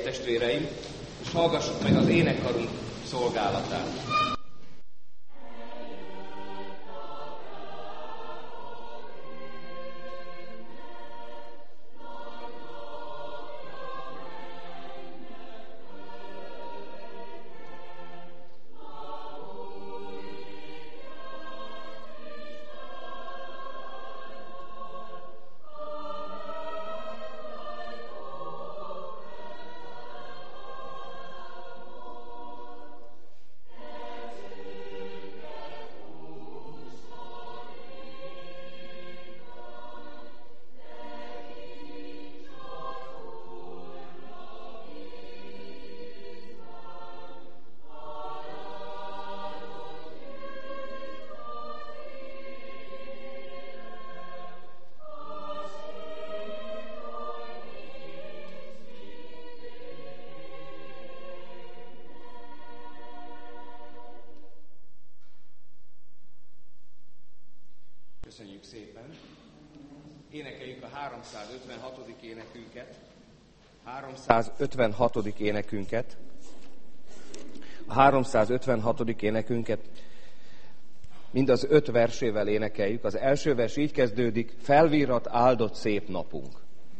testvéreim, és hallgassuk meg az énekkarunk szolgálatát. Köszönjük szépen! Énekeljük a 356. énekünket. 356. énekünket. A 356. énekünket mind az 5 versével énekeljük. Az első vers így kezdődik: felvirrat áldott szép napunk.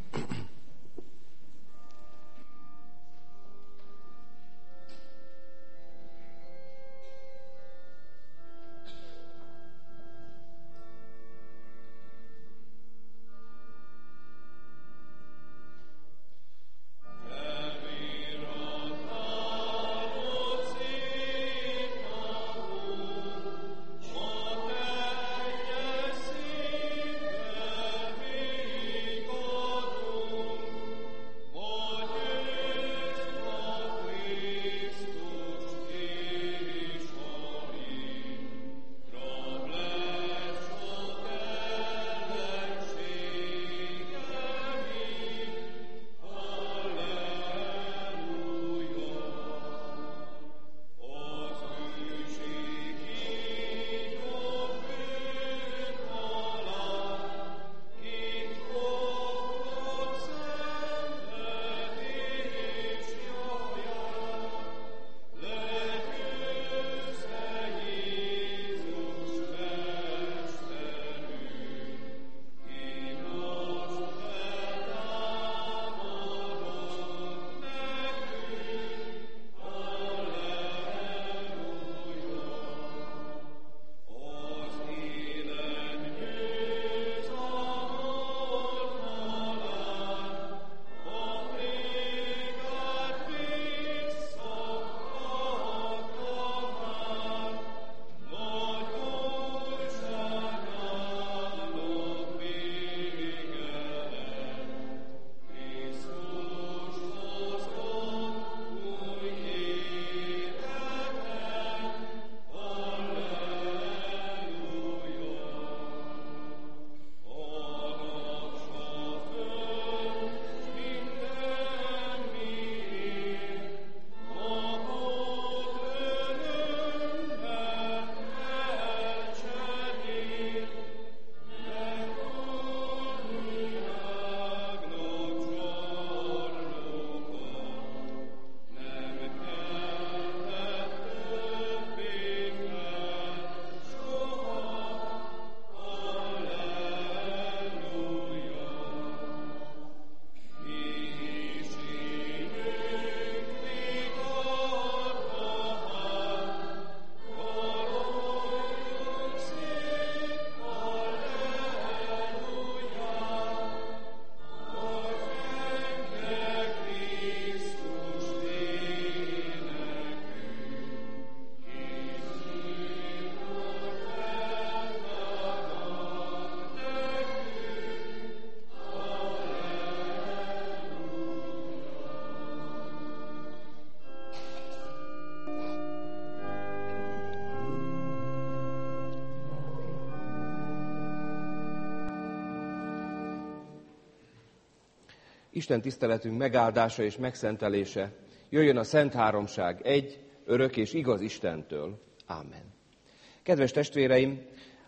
Isten tiszteletünk megáldása és megszentelése jöjjön a Szent Háromság egy, örök és igaz Istentől. Ámen. Kedves testvéreim,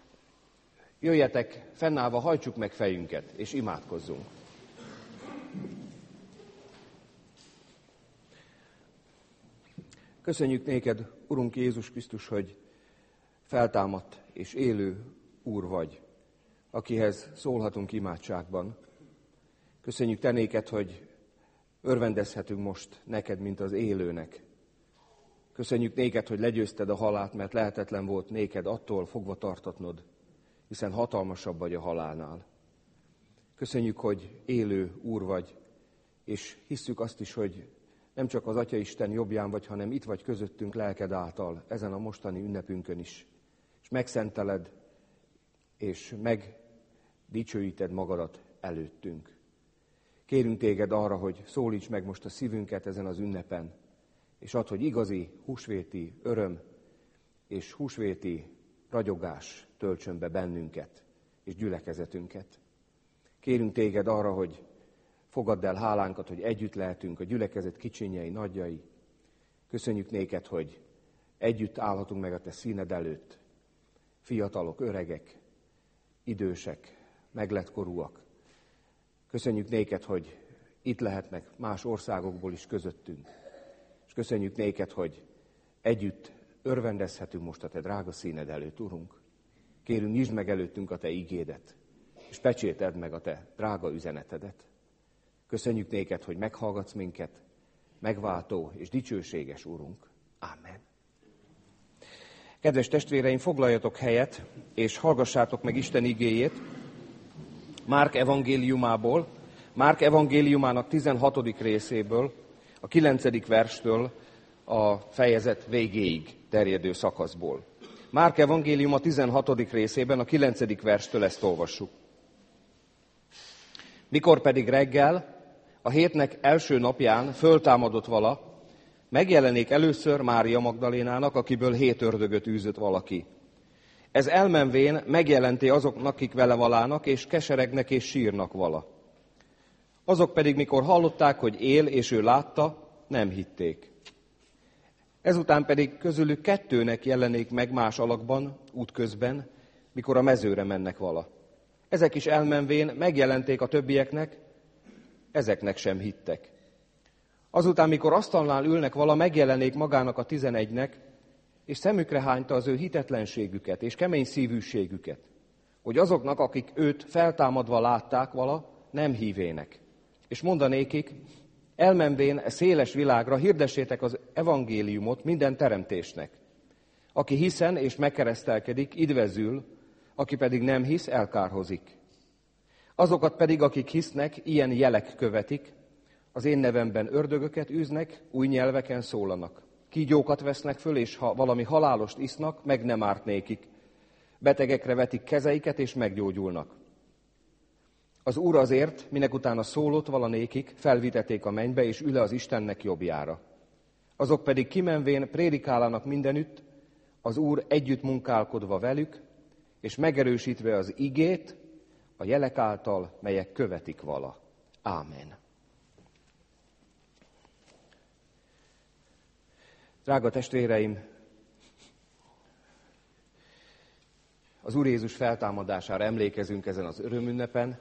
jöjjetek, fennállva hajtsuk meg fejünket, és imádkozzunk. Köszönjük néked, Urunk Jézus Krisztus, hogy feltámadt és élő Úr vagy, akihez szólhatunk imádságban. Köszönjük te néked, hogy örvendezhetünk most neked, mint az élőnek. Köszönjük néked, hogy legyőzted a halált, mert lehetetlen volt néked attól fogva tartatnod, hiszen hatalmasabb vagy a halálnál. Köszönjük, hogy élő Úr vagy, és hisszük azt is, hogy nem csak az Atyaisten jobbján vagy, hanem itt vagy közöttünk lelked által, ezen a mostani ünnepünkön is. És megszenteled, és megdicsőíted magadat előttünk. Kérünk téged arra, hogy szólíts meg most a szívünket ezen az ünnepen, és add, hogy igazi húsvéti öröm és húsvéti ragyogás töltsön be bennünket és gyülekezetünket. Kérünk téged arra, hogy fogadd el hálánkat, hogy együtt lehetünk a gyülekezet kicsinyei, nagyjai. Köszönjük néked, hogy együtt állhatunk meg a te színed előtt. Fiatalok, öregek, idősek, meglettkorúak. Köszönjük néked, hogy itt lehetnek más országokból is közöttünk. És köszönjük néked, hogy együtt örvendezhetünk most a te drága színed előtt, Urunk. Kérünk, nyisd meg előttünk a te igédet, és pecsételd meg a te drága üzenetedet. Köszönjük néked, hogy meghallgatsz minket, megváltó és dicsőséges Urunk. Amen. Kedves testvéreim, foglaljatok helyet, és hallgassátok meg Isten igéjét Márk evangéliumából, Márk evangéliumának 16. részéből, a 9. verstől a fejezet végéig terjedő szakaszból. Márk evangéliuma 16. részében, a 9. verstől ezt olvassuk. Mikor pedig reggel, a hétnek első napján föltámadott vala, megjelenik először Mária Magdalénának, akiből 7 ördögöt űzött valaki. Ez elmenvén megjelenti azoknak, akik vele valának, és keseregnek és sírnak vala. Azok pedig, mikor hallották, hogy él, és ő látta, nem hitték. Ezután pedig közülük 2-nek jelenik meg más alakban, útközben, mikor a mezőre mennek vala. Ezek is elmenvén megjelenték a többieknek, ezeknek sem hittek. Azután, mikor asztalnál ülnek vala, megjelenik magának a 11-nek, és szemükre hányta az ő hitetlenségüket és kemény szívűségüket, hogy azoknak, akik őt feltámadva látták vala, nem hívének. És mondanékik, elmenvén e széles világra hirdessétek az evangéliumot minden teremtésnek. Aki hiszen és megkeresztelkedik, idvezül, aki pedig nem hisz, elkárhozik. Azokat pedig, akik hisznek, ilyen jelek követik, az én nevemben ördögöket űznek, új nyelveken szólanak. Kígyókat vesznek föl, és ha valami halálost isznak, meg nem árt nékik. Betegekre vetik kezeiket, és meggyógyulnak. Az Úr azért, minek utána szólott valanékik, felvitették a mennybe, és ül az Istennek jobbjára. Azok pedig kimenvén prédikálának mindenütt, az Úr együtt munkálkodva velük, és megerősítve az igét, a jelek által, melyek követik vala. Ámen. Drága testvéreim, az Úr Jézus feltámadására emlékezünk ezen az örömünnepen.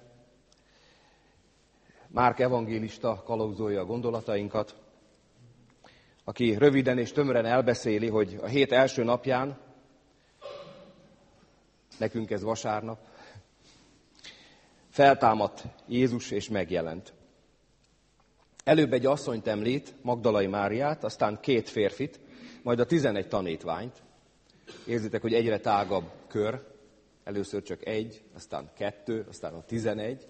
Márk evangélista kalauzolja a gondolatainkat, aki röviden és tömören elbeszéli, hogy a hét első napján, nekünk ez vasárnap, feltámadt Jézus és megjelent. Előbb egy asszonyt említ, Magdalai Máriát, aztán 2 férfit, majd a 11 tanítványt. Érzitek, hogy egyre tágabb kör, először csak 1, aztán 2, aztán a 11.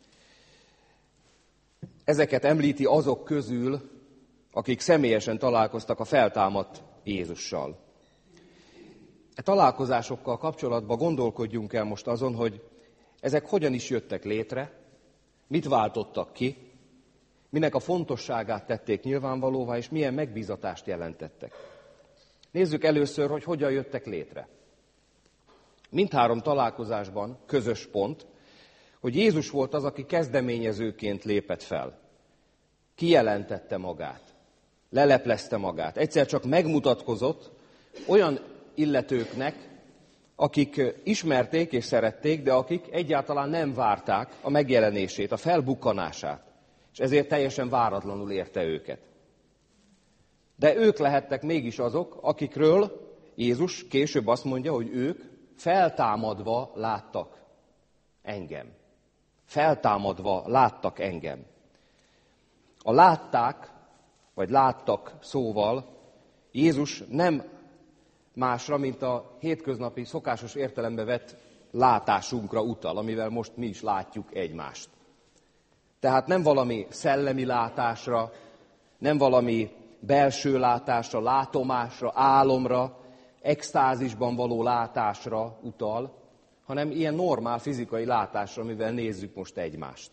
Ezeket említi azok közül, akik személyesen találkoztak a feltámadt Jézussal. E találkozásokkal kapcsolatban gondolkodjunk el most azon, hogy ezek hogyan is jöttek létre, mit váltottak ki, minek a fontosságát tették nyilvánvalóvá, és milyen megbízatást jelentettek. Nézzük először, hogy hogyan jöttek létre. Mindhárom találkozásban közös pont, hogy Jézus volt az, aki kezdeményezőként lépett fel. Kijelentette magát, leleplezte magát. Egyszer csak megmutatkozott olyan illetőknek, akik ismerték és szerették, de akik egyáltalán nem várták a megjelenését, a felbukkanását, és ezért teljesen váratlanul érte őket. De ők lehettek mégis azok, akikről Jézus később azt mondja, hogy ők feltámadva láttak engem. Feltámadva láttak engem. A látták, vagy láttak szóval Jézus nem másra, mint a hétköznapi szokásos értelembe vett látásunkra utal, amivel most mi is látjuk egymást. Tehát nem valami szellemi látásra, nem valami belső látásra, látomásra, álomra, extázisban való látásra utal, hanem ilyen normál fizikai látásra, amivel nézzük most egymást.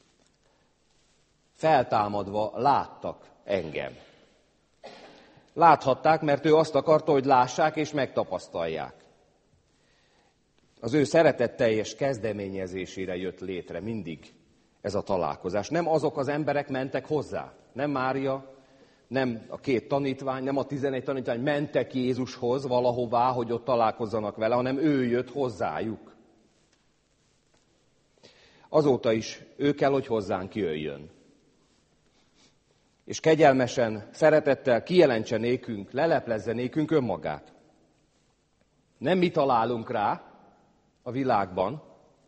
Feltámadva láttak engem. Láthatták, mert ő azt akarta, hogy lássák és megtapasztalják. Az ő szeretetteljes kezdeményezésére jött létre mindig ez a találkozás. Nem azok az emberek mentek hozzá, nem Mária, nem a 2 tanítvány, nem a 11 tanítvány mentek Jézushoz valahová, hogy ott találkozzanak vele, hanem ő jött hozzájuk. Azóta is ő kell, hogy hozzánk jöjjön. És kegyelmesen, szeretettel kijelentse nékünk, leleplezze nékünk önmagát. Nem mi találunk rá a világban,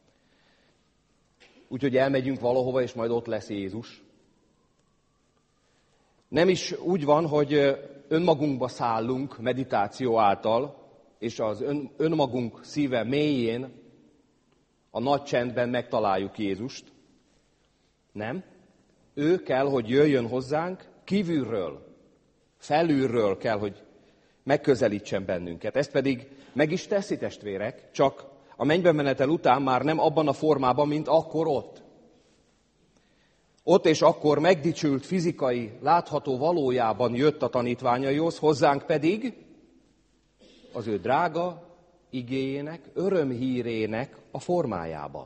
úgyhogy elmegyünk valahova, és majd ott lesz Jézus. Nem is úgy van, hogy önmagunkba szállunk meditáció által, és az önmagunk szíve mélyén, a nagy csendben megtaláljuk Jézust. Nem. Ő kell, hogy jöjjön hozzánk kívülről, felülről kell, hogy megközelítsen bennünket. Ezt pedig meg is teszi, testvérek, csak a mennybe menetel után már nem abban a formában, mint akkor ott. Ott és akkor megdicsült fizikai, látható valójában jött a tanítványaihoz, hozzánk pedig az ő drága igéjének, örömhírének a formájában.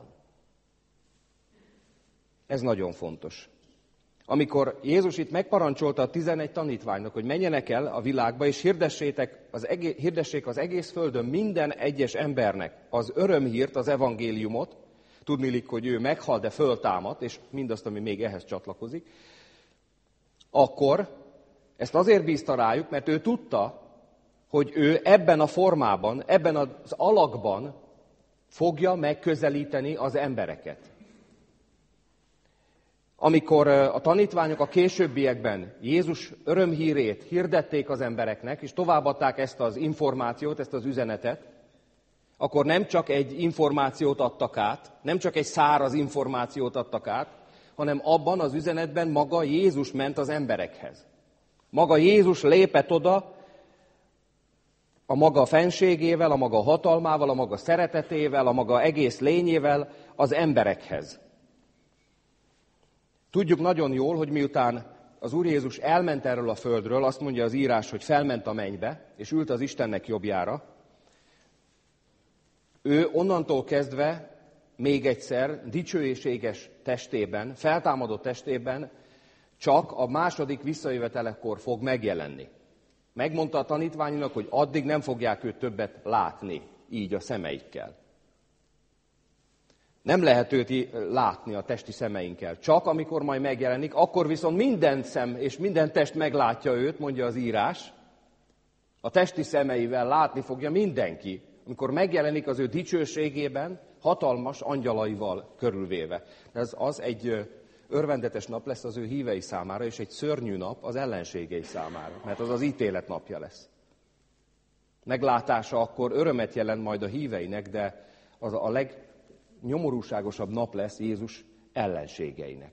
Ez nagyon fontos. Amikor Jézus itt megparancsolta a 11 tanítványnak, hogy menjenek el a világba, és hirdessék az egész földön minden egyes embernek az örömhírt, az evangéliumot, tudniillik, hogy ő meghal, de föltámadt, és mindazt, ami még ehhez csatlakozik, akkor ezt azért bízta rájuk, mert ő tudta, hogy ő ebben a formában, ebben az alakban fogja megközelíteni az embereket. Amikor a tanítványok a későbbiekben Jézus örömhírét hirdették az embereknek, és továbbadták ezt az információt, ezt az üzenetet, akkor nem csak egy információt adtak át, nem csak egy száraz információt adtak át, hanem abban az üzenetben maga Jézus ment az emberekhez. Maga Jézus lépett oda a maga fenségével, a maga hatalmával, a maga szeretetével, a maga egész lényével az emberekhez. Tudjuk nagyon jól, hogy miután az Úr Jézus elment erről a földről, azt mondja az írás, hogy felment a mennybe, és ült az Istennek jobbjára, ő onnantól kezdve még egyszer dicsőséges testében, feltámadott testében csak a második visszajövetelekor fog megjelenni. Megmondta a tanítványnak, hogy addig nem fogják őt többet látni, így a szemeikkel. Nem lehet őt látni a testi szemeinkkel. Csak amikor majd megjelenik, akkor viszont minden szem és minden test meglátja őt, mondja az írás. A testi szemeivel látni fogja mindenki, amikor megjelenik az ő dicsőségében, hatalmas angyalaival körülvéve. Ez az egy örvendetes nap lesz az ő hívei számára, és egy szörnyű nap az ellenségei számára, mert az az ítélet napja lesz. Meglátása akkor örömet jelent majd a híveinek, de az a legnyomorúságosabb nap lesz Jézus ellenségeinek.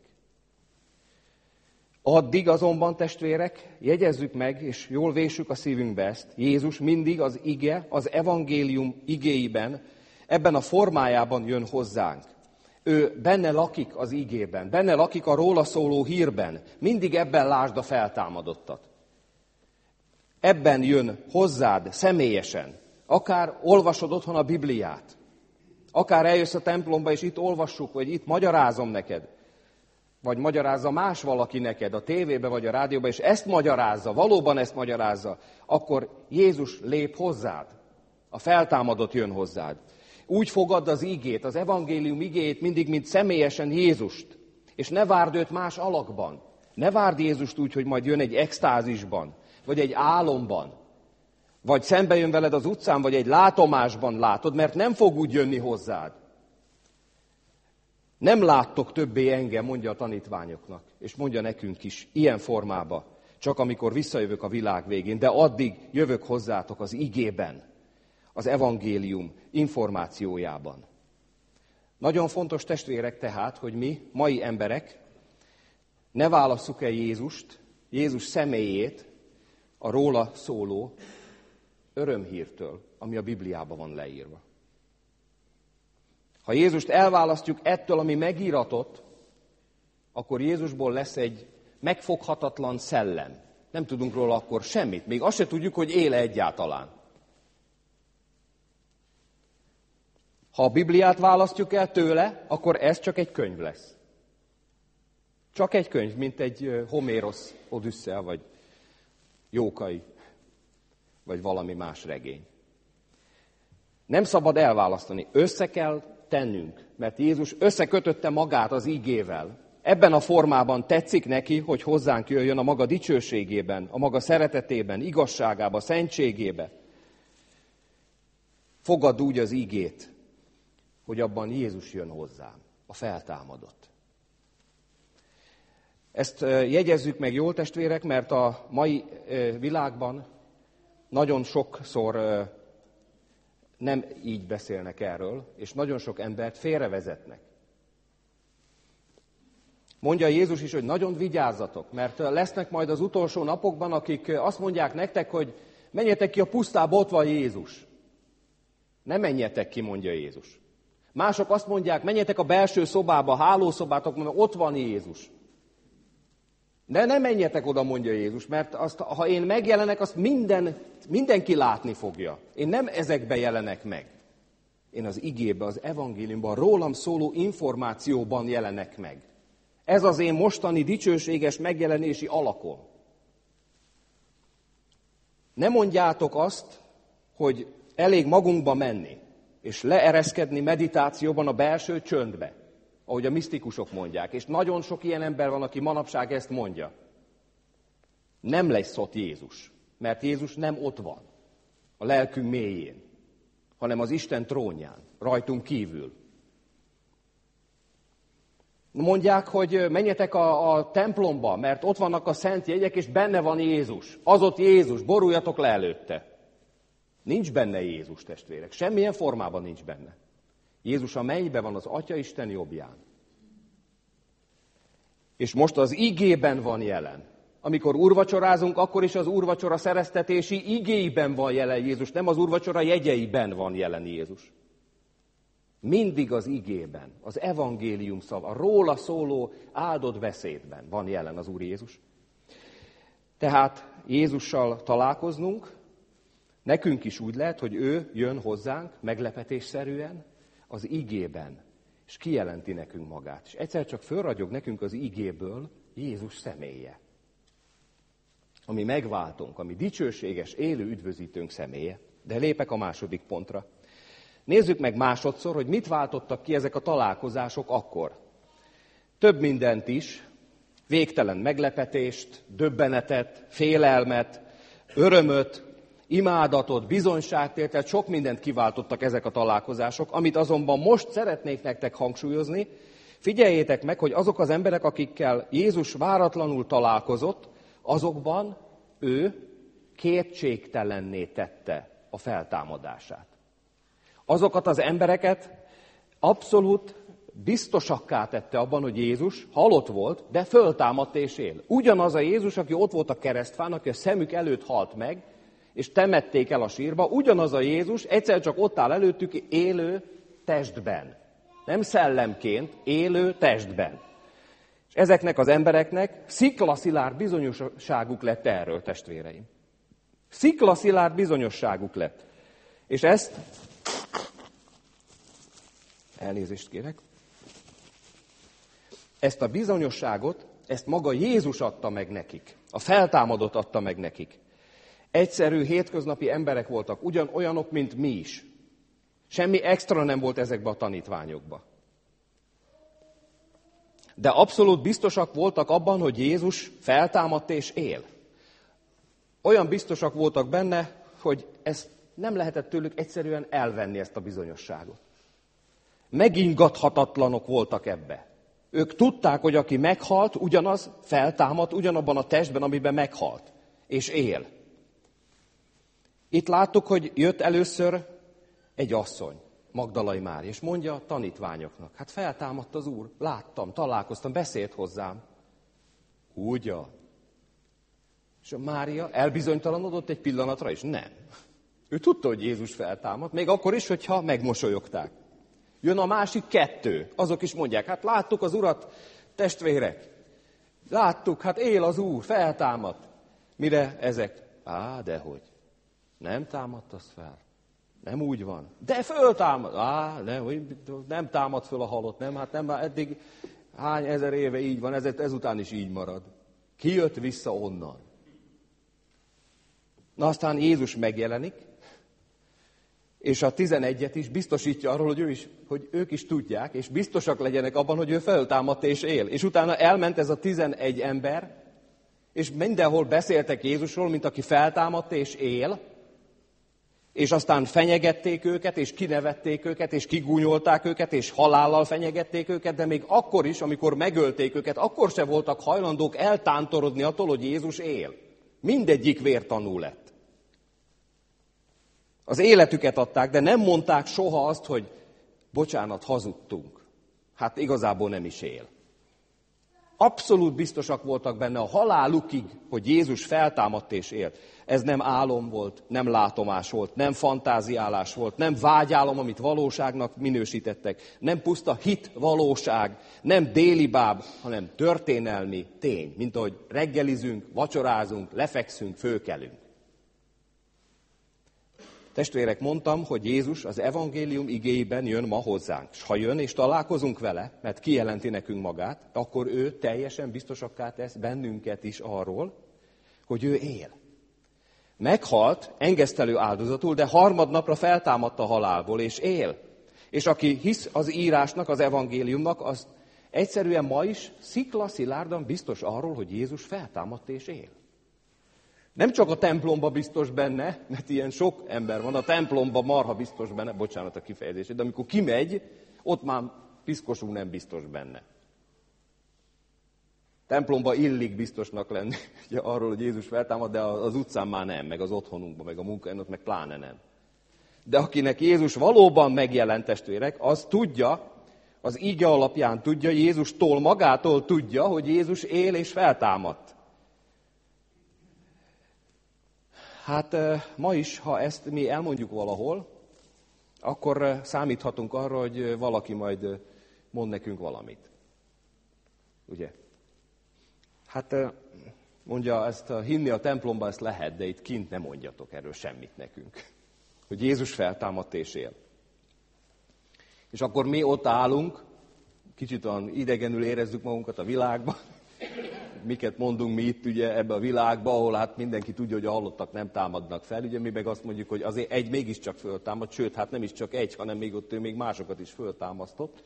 Addig azonban, testvérek, jegyezzük meg, és jól vésük a szívünkbe ezt, Jézus mindig az ige, az evangélium igéiben, ebben a formájában jön hozzánk. Ő benne lakik az igében, benne lakik a róla szóló hírben, mindig ebben lásd a feltámadottat. Ebben jön hozzád személyesen, akár olvasod otthon a Bibliát, akár eljössz a templomba, és itt olvassuk, vagy itt magyarázom neked, vagy magyarázza más valaki neked a tévébe vagy a rádióba, és ezt magyarázza, valóban ezt magyarázza, akkor Jézus lép hozzád, a feltámadott jön hozzád. Úgy fogadd az igét, az evangélium igéjét mindig, mint személyesen Jézust, és ne várd őt más alakban. Ne várd Jézust úgy, hogy majd jön egy extázisban, vagy egy álomban, vagy szembe jön veled az utcán, vagy egy látomásban látod, mert nem fog úgy jönni hozzád. Nem láttok többé engem, mondja a tanítványoknak, és mondja nekünk is, ilyen formába, csak amikor visszajövök a világ végén, de addig jövök hozzátok az igében, az evangélium információjában. Nagyon fontos, testvérek, tehát, hogy mi, mai emberek, ne válasszuk el Jézust, Jézus személyét a róla szóló örömhírtől, ami a Bibliában van leírva. Ha Jézust elválasztjuk ettől, ami megíratott, akkor Jézusból lesz egy megfoghatatlan szellem. Nem tudunk róla akkor semmit, még azt se tudjuk, hogy él egyáltalán. Ha a Bibliát választjuk el tőle, akkor ez csak egy könyv lesz. Csak egy könyv, mint egy Homérosz Odüsszea, vagy Jókai, vagy valami más regény. Nem szabad elválasztani, össze kell tennünk, mert Jézus összekötötte magát az ígével. Ebben a formában tetszik neki, hogy hozzánk jöjjön a maga dicsőségében, a maga szeretetében, igazságában, szentségébe. Fogadd úgy az ígét, hogy abban Jézus jön hozzám, a feltámadott. Ezt jegyezzük meg jól, testvérek, mert a mai világban nagyon sokszor nem így beszélnek erről, és nagyon sok embert félrevezetnek. Mondja Jézus is, hogy nagyon vigyázzatok, mert lesznek majd az utolsó napokban, akik azt mondják nektek, hogy menjetek ki a pusztába, ott van Jézus. Ne menjetek ki, mondja Jézus. Mások azt mondják, menjetek a belső szobába, a hálószobátok, mert ott van Jézus. De ne menjetek oda, mondja Jézus, mert azt, ha én megjelenek, azt mindenki látni fogja. Én nem ezekbe jelenek meg. Én az igébe, az evangéliumban, rólam szóló információban jelenek meg. Ez az én mostani dicsőséges megjelenési alakom. Ne mondjátok azt, hogy elég magunkba menni, és leereszkedni meditációban a belső csöndbe, ahogy a misztikusok mondják. És nagyon sok ilyen ember van, aki manapság ezt mondja. Nem lesz ott Jézus, mert Jézus nem ott van, a lelkünk mélyén, hanem az Isten trónján, rajtunk kívül. Mondják, hogy menjetek a templomba, mert ott vannak a szent jegyek, és benne van Jézus. Az ott Jézus, boruljatok le előtte. Nincs benne Jézus, testvérek. Semmilyen formában nincs benne. Jézus a mennyben van, az Atya Isten jobbján. És most az igében van jelen. Amikor úrvacsorázunk, akkor is az úrvacsora szereztetési igéiben van jelen Jézus, nem az úrvacsora jegyeiben van jelen Jézus. Mindig az igében, az evangélium szava, a róla szóló áldott beszédben van jelen az Úr Jézus. Tehát Jézussal találkoznunk, nekünk is úgy lehet, hogy ő jön hozzánk meglepetésszerűen az igében, és kijelenti nekünk magát. És egyszer csak fölragyog nekünk az igéből Jézus személye. Ami megváltunk, ami dicsőséges, élő üdvözítőnk személye. De lépek a második pontra. Nézzük meg másodszor, hogy mit váltottak ki ezek a találkozások akkor. Több mindent is, végtelen meglepetést, döbbenetet, félelmet, örömöt, imádatot, bizonyságtételt, tehát sok mindent kiváltottak ezek a találkozások, amit azonban most szeretnék nektek hangsúlyozni. Figyeljétek meg, hogy azok az emberek, akikkel Jézus váratlanul találkozott, azokban ő kétségtelenné tette a feltámadását. Azokat az embereket abszolút biztosakká tette abban, hogy Jézus halott volt, de föltámadt és él. Ugyanaz a Jézus, aki ott volt a keresztfán, aki a szemük előtt halt meg, és temették el a sírba, ugyanaz a Jézus egyszer csak ott áll előttük élő testben. Nem szellemként, élő testben. És ezeknek az embereknek sziklaszilárd bizonyosságuk lett erről, testvéreim. Sziklaszilárd bizonyosságuk lett. És ezt, elnézést kérek, ezt a bizonyosságot, ezt maga Jézus adta meg nekik. A feltámadott adta meg nekik. Egyszerű, hétköznapi emberek voltak, ugyanolyanok, mint mi is. Semmi extra nem volt ezekbe a tanítványokba. De abszolút biztosak voltak abban, hogy Jézus feltámadt és él. Olyan biztosak voltak benne, hogy ezt nem lehetett tőlük egyszerűen elvenni, ezt a bizonyosságot. Megingathatatlanok voltak ebbe. Ők tudták, hogy aki meghalt, ugyanaz feltámad, ugyanabban a testben, amiben meghalt, és él. Itt láttuk, hogy jött először egy asszony, Magdalai Mária, és mondja a tanítványoknak, hát feltámadt az Úr, láttam, találkoztam, beszélt hozzám. Ugyan? És a Mária elbizonytalanodott egy pillanatra is? Nem. Ő tudta, hogy Jézus feltámadt, még akkor is, hogyha megmosolyogták. Jön a másik kettő, azok is mondják, hát láttuk az Urat, testvérek. Láttuk, hát él az Úr, feltámadt. Mire ezek? Dehogy. Nem támadt az fel. Nem úgy van. De föltámad. Nem támad föl a halott. Nem, hát nem, eddig hány ezer éve így van, ezután is így marad. Ki jött vissza onnan? Na aztán Jézus megjelenik, és a 11-et is biztosítja arról, hogy ők is tudják, és biztosak legyenek abban, hogy ő feltámadt és él. És utána elment ez a 11 ember, és mindenhol beszéltek Jézusról, mint aki feltámadt és él, és aztán fenyegették őket, és kinevették őket, és kigúnyolták őket, és halállal fenyegették őket, de még akkor is, amikor megölték őket, akkor se voltak hajlandók eltántorodni attól, hogy Jézus él. Mindegyik vértanú lett. Az életüket adták, de nem mondták soha azt, hogy bocsánat, hazudtunk. Hát igazából nem is él. Abszolút biztosak voltak benne a halálukig, hogy Jézus feltámadt és élt. Ez nem álom volt, nem látomás volt, nem fantáziálás volt, nem vágyálom, amit valóságnak minősítettek, nem puszta hit, valóság, nem délibáb, hanem történelmi tény, mint ahogy reggelizünk, vacsorázunk, lefekszünk, fölkelünk. Testvérek, mondtam, hogy Jézus az evangélium igéiben jön ma hozzánk. És ha jön és találkozunk vele, mert kijelenti nekünk magát, akkor ő teljesen biztosakká tesz bennünket is arról, hogy ő él. Meghalt, engesztelő áldozatul, de harmadnapra feltámadt a halálból, és él. És aki hisz az írásnak, az evangéliumnak, az egyszerűen ma is sziklaszilárdan biztos arról, hogy Jézus feltámadt és él. Nem csak a templomba biztos benne, mert ilyen sok ember van, a templomba marha biztos benne, bocsánat a kifejezését, de amikor kimegy, ott már piszkosú nem biztos benne. Templomba illik biztosnak lenni ugye, arról, hogy Jézus feltámad, de az utcán már nem, meg az otthonunkban, meg a munkahelyen, ott meg pláne nem. De akinek Jézus valóban megjelent, testvérek, az tudja, az íge alapján tudja, Jézustól magától tudja, hogy Jézus él és feltámadt. Hát ma is, ha ezt mi elmondjuk valahol, akkor számíthatunk arra, hogy valaki majd mond nekünk valamit. Ugye? Hát mondja, ezt hinni a templomba, ezt lehet, de itt kint nem mondjatok erről semmit nekünk. Hogy Jézus feltámadt és él. És akkor mi ott állunk, kicsit olyan idegenül érezzük magunkat a világban, miket mondunk mi itt ugye ebbe a világba, ahol hát mindenki tudja, hogy a halottak nem támadnak fel, ugye mi meg azt mondjuk, hogy azért egy mégiscsak föltámad, sőt, hát nem is csak egy, hanem még ott ő még másokat is föltámasztott.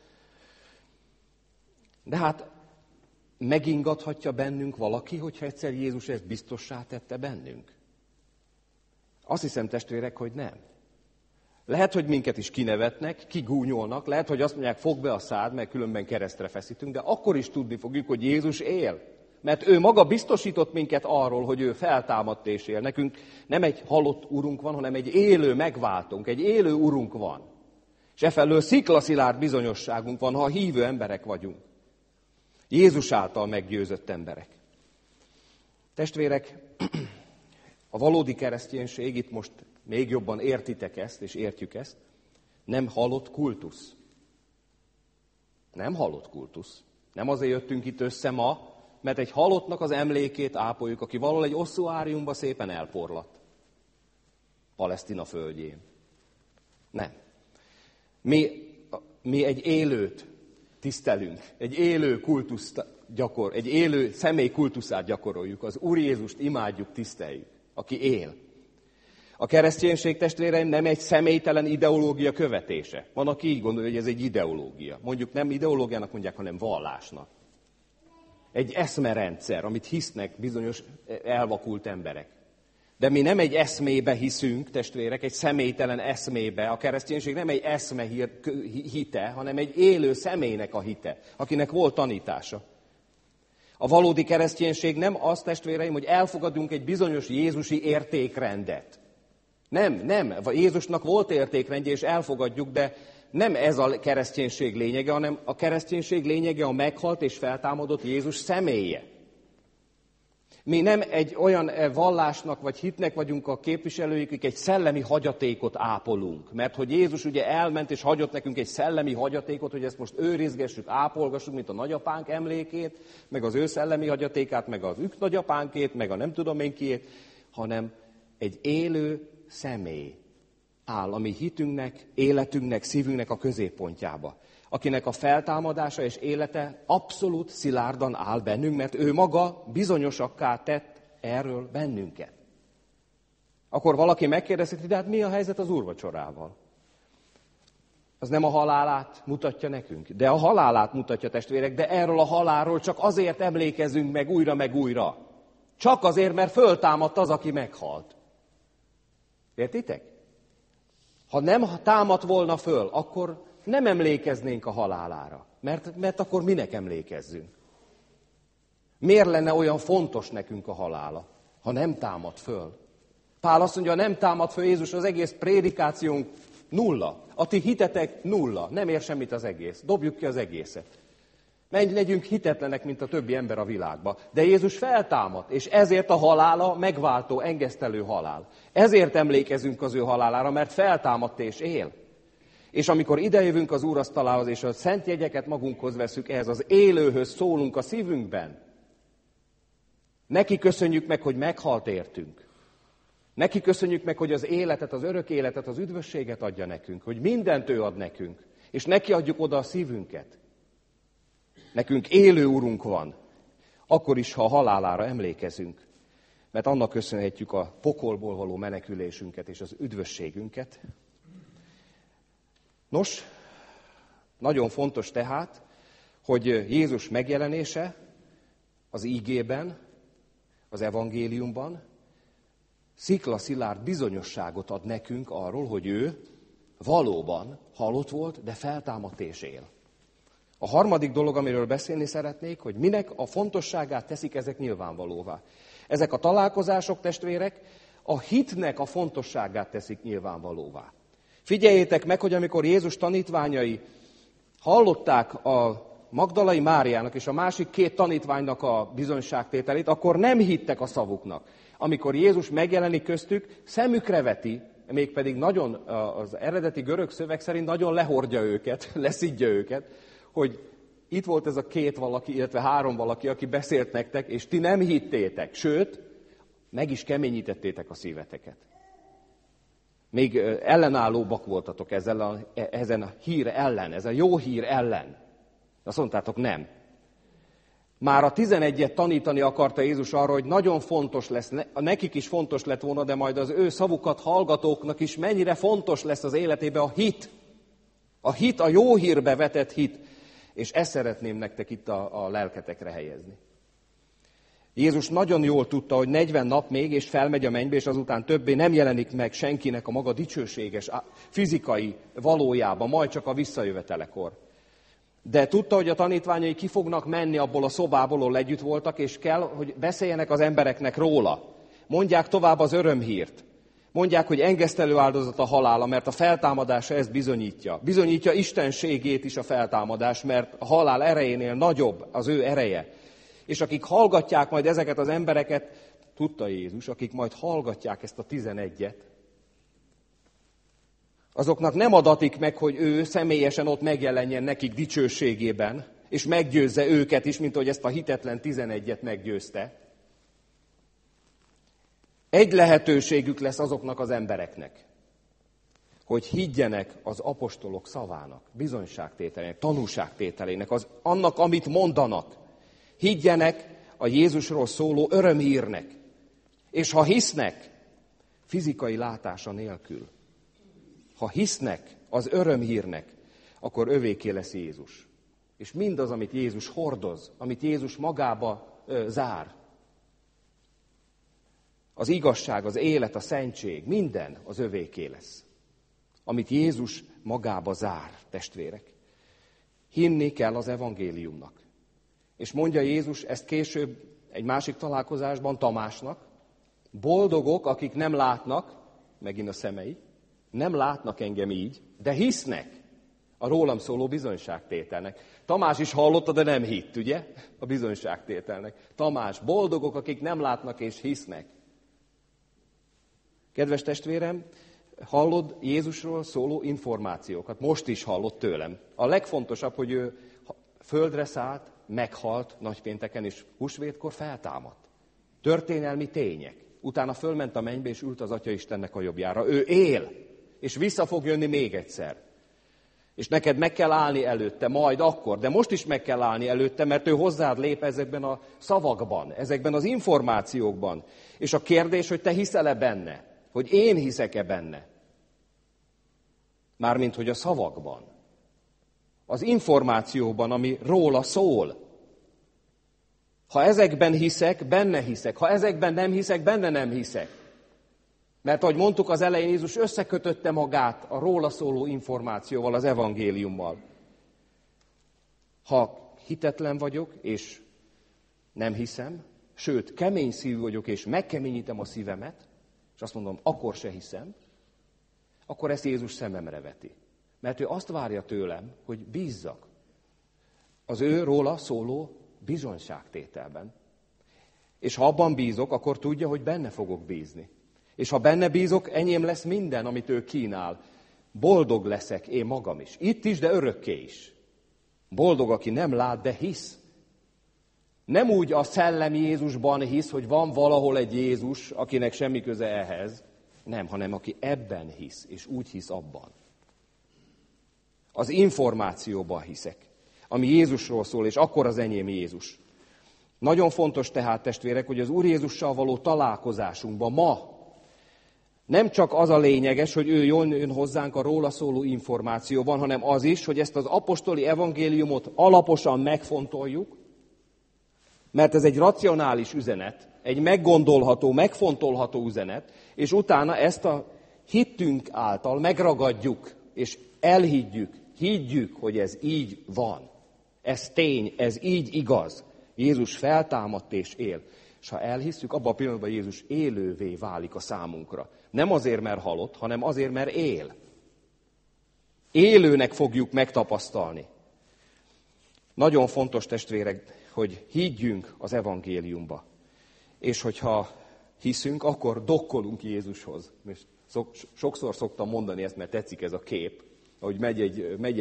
De hát megingathatja bennünk valaki, hogyha egyszer Jézus ezt biztossá tette bennünk? Azt hiszem, testvérek, hogy nem. Lehet, hogy minket is kinevetnek, kigúnyolnak, lehet, hogy azt mondják, fogd be a szád, mert különben keresztre feszítünk, de akkor is tudni fogjuk, hogy Jézus él. Mert ő maga biztosított minket arról, hogy ő feltámadt és él. Nekünk nem egy halott urunk van, hanem egy élő megváltunk, egy élő urunk van. És efelől sziklaszilárd bizonyosságunk van, ha hívő emberek vagyunk. Jézus által meggyőzött emberek. Testvérek, a valódi kereszténység, itt most még jobban értitek ezt, és értjük ezt, nem halott kultusz. Nem halott kultusz. Nem azért jöttünk itt össze ma, mert egy halottnak az emlékét ápoljuk, aki valahol egy osszuáriumba szépen elporlatt. Palesztina földjén. Nem. Mi egy élőt tisztelünk, egy élő kultuszt egy élő személy kultuszát gyakoroljuk. Az Úr Jézust imádjuk, tiszteljük, aki él. A kereszténység, testvéreim, nem egy személytelen ideológia követése. Van, aki így gondolja, hogy ez egy ideológia. Mondjuk nem ideológiának mondják, hanem vallásnak. Egy eszmerendszer, amit hisznek bizonyos elvakult emberek. De mi nem egy eszmébe hiszünk, testvérek, egy személytelen eszmébe. A kereszténység nem egy eszme hite, hanem egy élő személynek a hite, akinek volt tanítása. A valódi kereszténység nem az, testvéreim, hogy elfogadunk egy bizonyos jézusi értékrendet. Nem. Jézusnak volt értékrendje, és elfogadjuk, de nem ez a kereszténység lényege, hanem a kereszténység lényege a meghalt és feltámadott Jézus személye. Mi nem egy olyan vallásnak vagy hitnek vagyunk a képviselőik, akik egy szellemi hagyatékot ápolunk. Mert hogy Jézus ugye elment és hagyott nekünk egy szellemi hagyatékot, hogy ezt most őrizgessük, ápolgassuk, mint a nagyapánk emlékét, meg az ő szellemi hagyatékát, meg az nagyapánkét, meg a nem tudom én kiét, hanem egy élő személy áll a mi hitünknek, életünknek, szívünknek a középpontjába, akinek a feltámadása és élete abszolút szilárdan áll bennünk, mert ő maga bizonyosakká tett erről bennünket. Akkor valaki megkérdezheti, de hát mi a helyzet az úrvacsorával? Az nem a halálát mutatja nekünk, de a halálát mutatja, testvérek, de erről a halálról csak azért emlékezünk meg újra. Csak azért, mert föltámadt az, aki meghalt. Értitek? Ha nem támadt volna föl, akkor nem emlékeznénk a halálára, mert akkor minek emlékezzünk? Miért lenne olyan fontos nekünk a halála, ha nem támad föl? Pál azt mondja, nem támad föl Jézus, az egész prédikációnk nulla. A ti hitetek nulla, nem ér semmit az egész. Dobjuk ki az egészet. Legyünk hitetlenek, mint a többi ember a világban. De Jézus feltámadt, és ezért a halála megváltó, engesztelő halál. Ezért emlékezünk az ő halálára, mert feltámadt és él. És amikor idejövünk az úrasztalához, és a szent jegyeket magunkhoz veszük, ehhez az élőhöz szólunk a szívünkben, neki köszönjük meg, hogy meghalt értünk. Neki köszönjük meg, hogy az életet, az örök életet, az üdvösséget adja nekünk, hogy mindent ő ad nekünk, és neki adjuk oda a szívünket. Nekünk élő Urunk van, akkor is, ha a halálára emlékezünk, mert annak köszönhetjük a pokolból való menekülésünket és az üdvösségünket. Nos, nagyon fontos tehát, hogy Jézus megjelenése az ígében, az evangéliumban sziklaszilárd bizonyosságot ad nekünk arról, hogy ő valóban halott volt, de feltámadt és él. A harmadik dolog, amiről beszélni szeretnék, hogy minek a fontosságát teszik ezek nyilvánvalóvá. Ezek a találkozások, testvérek, a hitnek a fontosságát teszik nyilvánvalóvá. Figyeljétek meg, hogy amikor Jézus tanítványai hallották a Magdalai Máriának és a másik két tanítványnak a bizonyságtételét, akkor nem hittek a szavuknak. Amikor Jézus megjelenik köztük, szemükre veti, mégpedig nagyon az eredeti görög szöveg szerint nagyon lehordja őket, leszidja őket, hogy itt volt ez a két valaki, illetve három valaki, aki beszélt nektek, és ti nem hittétek, sőt, meg is keményítettétek a szíveteket. Még ellenállóbbak voltatok ezen a hír ellen, ezen a jó hír ellen. Azt mondtátok, nem. Már a 11-et tanítani akarta Jézus arra, hogy nagyon fontos lesz, nekik is fontos lett volna, de majd az ő szavukat hallgatóknak is mennyire fontos lesz az életében a hit. A hit, a jó hírbe vetett hit. És ezt szeretném nektek itt a lelketekre helyezni. Jézus nagyon jól tudta, hogy 40 nap még, és felmegy a mennybe, és azután többé nem jelenik meg senkinek a maga dicsőséges fizikai valójában, majd csak a visszajövetelekor. De tudta, hogy a tanítványai ki fognak menni abból a szobából, ahol együtt voltak, és kell, hogy beszéljenek az embereknek róla. Mondják tovább az örömhírt. Mondják, hogy engesztelő áldozat a halála, mert a feltámadása ezt bizonyítja. Bizonyítja istenségét is a feltámadás, mert a halál erejénél nagyobb az ő ereje. És akik hallgatják majd ezeket az embereket, tudta Jézus, akik majd hallgatják ezt a 11-et, azoknak nem adatik meg, hogy ő személyesen ott megjelenjen nekik dicsőségében, és meggyőzze őket is, mint ahogy ezt a hitetlen 11-et meggyőzte. Egy lehetőségük lesz azoknak az embereknek, hogy higgyenek az apostolok szavának, bizonyságtételének, tanúságtételének, annak, amit mondanak. Higgyenek a Jézusról szóló örömhírnek. És ha hisznek, fizikai látása nélkül, ha hisznek az örömhírnek, akkor övéké lesz Jézus. És mindaz, amit Jézus hordoz, amit Jézus magába zár, Az igazság, az élet, a szentség, minden az övéké lesz. Amit Jézus magába zár, testvérek. Hinni kell az evangéliumnak. És mondja Jézus ezt később egy másik találkozásban Tamásnak. Boldogok, akik nem látnak, megint a szemei, nem látnak engem így, de hisznek a rólam szóló bizonyságtételnek. Tamás is hallotta, de nem hitt, ugye? A bizonyságtételnek. Tamás, boldogok, akik nem látnak és hisznek. Kedves testvérem, hallod Jézusról szóló információkat. Most is hallott tőlem. A legfontosabb, hogy ő földre szállt, meghalt nagypénteken, és húsvétkor feltámadt. Történelmi tények. Utána fölment a mennybe, és ült az Atya Istennek a jobbjára. Ő él, és vissza fog jönni még egyszer. És neked meg kell állni előtte, majd akkor, de most is meg kell állni előtte, mert ő hozzád lép ezekben a szavakban, ezekben az információkban. És a kérdés, hogy te hiszel-e benne? Hogy én hiszek-e benne? Mármint, hogy a szavakban. Az információban, ami róla szól. Ha ezekben hiszek, benne hiszek. Ha ezekben nem hiszek, benne nem hiszek. Mert ahogy mondtuk az elején, Jézus összekötötte magát a róla szóló információval, az evangéliummal. Ha hitetlen vagyok, és nem hiszem, sőt, kemény szívű vagyok, és megkeményítem a szívemet, és azt mondom, akkor se hiszem, akkor ezt Jézus szememre veti. Mert ő azt várja tőlem, hogy bízzak az ő róla szóló bizonyságtételben. És ha abban bízok, akkor tudja, hogy benne fogok bízni. És ha benne bízok, enyém lesz minden, amit ő kínál. Boldog leszek én magam is. Itt is, de örökké is. Boldog, aki nem lát, de hisz. Nem úgy a szellemi Jézusban hisz, hogy van valahol egy Jézus, akinek semmi köze ehhez. Nem, hanem aki ebben hisz, és úgy hisz abban. Az információban hiszek, ami Jézusról szól, és akkor az enyém Jézus. Nagyon fontos tehát, testvérek, hogy az Úr Jézussal való találkozásunkban ma nem csak az a lényeges, hogy ő jön hozzánk a róla szóló információban, hanem az is, hogy ezt az apostoli evangéliumot alaposan megfontoljuk, mert ez egy racionális üzenet, egy meggondolható, megfontolható üzenet, és utána ezt a hittünk által megragadjuk, és higgyük, hogy ez így van. Ez tény, ez így igaz. Jézus feltámadt és él. És ha elhisszük, abban a pillanatban Jézus élővé válik a számunkra. Nem azért, mert halott, hanem azért, mert él. Élőnek fogjuk megtapasztalni. Nagyon fontos, testvérek, hogy higgyünk az evangéliumba. És hogyha hiszünk, akkor dokkolunk Jézushoz. És sokszor szoktam mondani ezt, mert tetszik ez a kép, ahogy megy